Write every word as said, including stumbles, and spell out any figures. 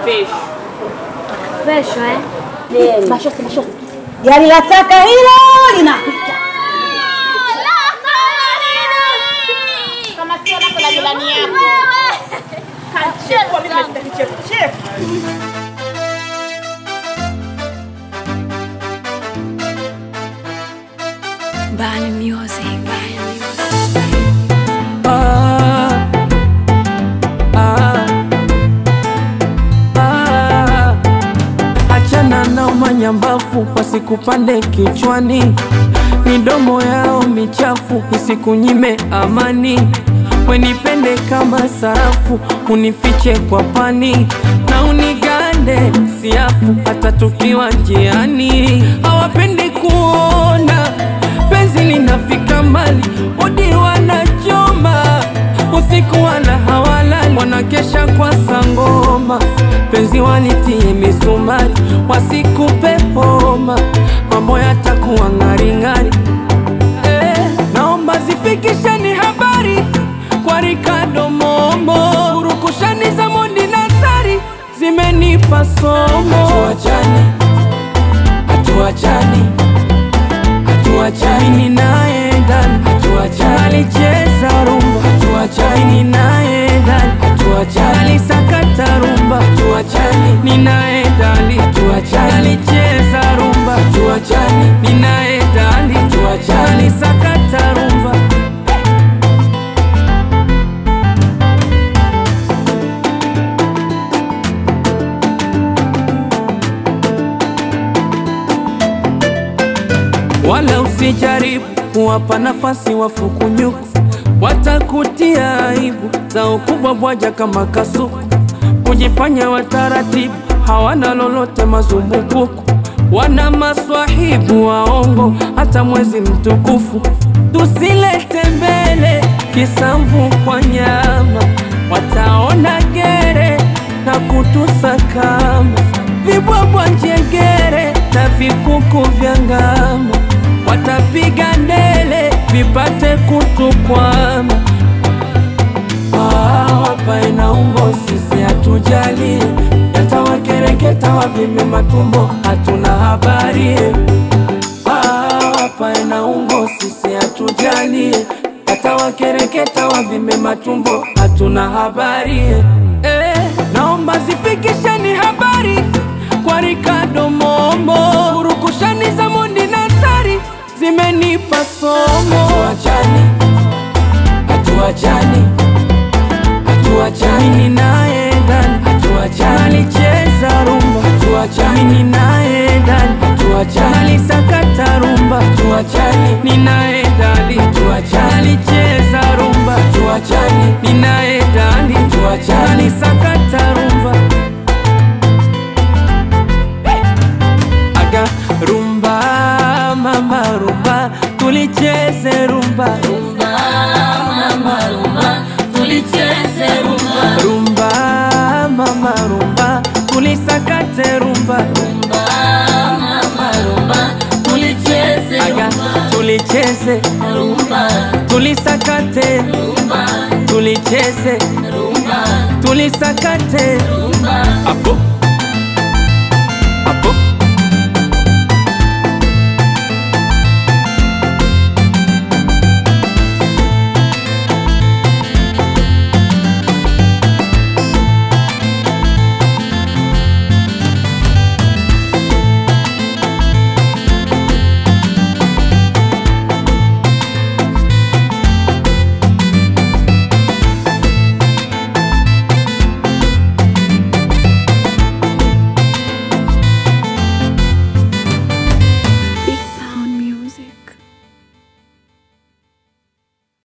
Pesho. Pesho eh? Ndio. Mashosi mashosi. Gari la taka hilo linapita. Kama sio lako la jirani yako. Kanchekwa mimi nasitaki chef. Chef. Bani music. Ah, ah, ah. Achana na umanyambafu wasikupande kichwani, midomo yao michafu isikunyime amani. Wenipende kama sarafu, unifiche kwa pani na unigande siafu hata tukiwa njiani. Hawapendi kuona penzi linafika mbali, odi wanachoma usiku wala hawalali, wanakesha kwa sangoma, penzi walitie misumari, wasikupe homa, mambo yatakuwa ngari-ngari. Eh, naomba zifikisheni habari kwa Ricardo Momo, urukushani za Mondi na Sari zimenipa somo. Hatuachani, hatuachani, hatuachani, mimi naye ndani, hatuachani, alicheza rumba, hatuachani, mimi naye ndani, hatuachani, alisakata rumba, hatuachani, mimi naye ndani, hatuachani, alicheza rumba, hatuachani, mimi naye ndani, hatuachani, alisakata rumba. Wala usijaribu kuwapa nafasi wafukunyuku, watakutia aibu za ukubwa bwaja kama kasuku, kujifanya wataratibu hawana lolote mazumbukuku, wana maswahibu waongo hata mwezi mtukufu. Tusilete mbele kisamvu kwa nyama, wataona gere na kutusakama, vibwabwa njegere na vikuku vya ngama, watapiga ndele vipate kutukwama. Ah, wapa ina umbo sisi hatujali, yatawakereketa wavime matumbo hatuna habari. Ah, wapa ina umbo sisi hatujali, yatawakereketa wavime matumbo hatuna habari. Eh, naomba zifikisheni habari kwa Ricardo Momo, urukushani za Mondi na Sari zimenipa somo. Hatuachani, hatuachani, hatuachani, mimi naye ndani, hatuachani, alicheza rumba, hatuachani, mimi naye ndani, hatuachani, alisakata rumba, hatuachani, mimi naye ndani, hatuachani, alicheza rumba, hatuachani, mimi naye ndani, hatuachani, alisakata rumba. Rumba, mama rumba, tulicheze rumba. Rumba, mama rumba, tulicheze rumba. Rumba, mama rumba, tulisakate rumba. Rumba, mama rumba, tulicheze rumba. Tulicheze rumba, tulisakate rumba, tulicheze rumba, tulisakate rumba. Apo